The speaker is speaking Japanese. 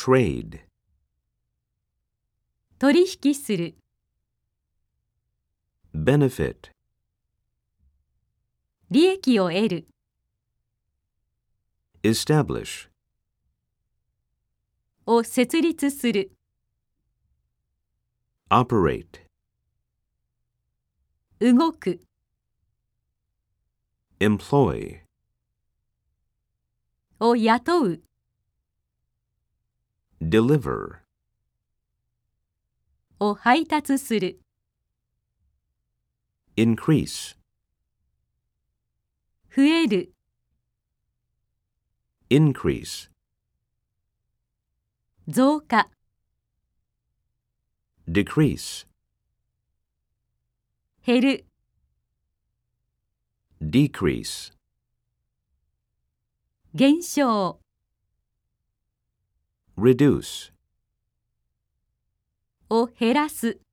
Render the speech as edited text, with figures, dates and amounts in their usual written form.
trade, 取引する、 benefit, 利益を得る、 establish, を設立する、 operate, 動く、 employ, を雇う、 deliver, を配達する、 increase, 増える、 increase, 増加、 decrease, 減る、 decrease, 減少、 reduce, を減らす。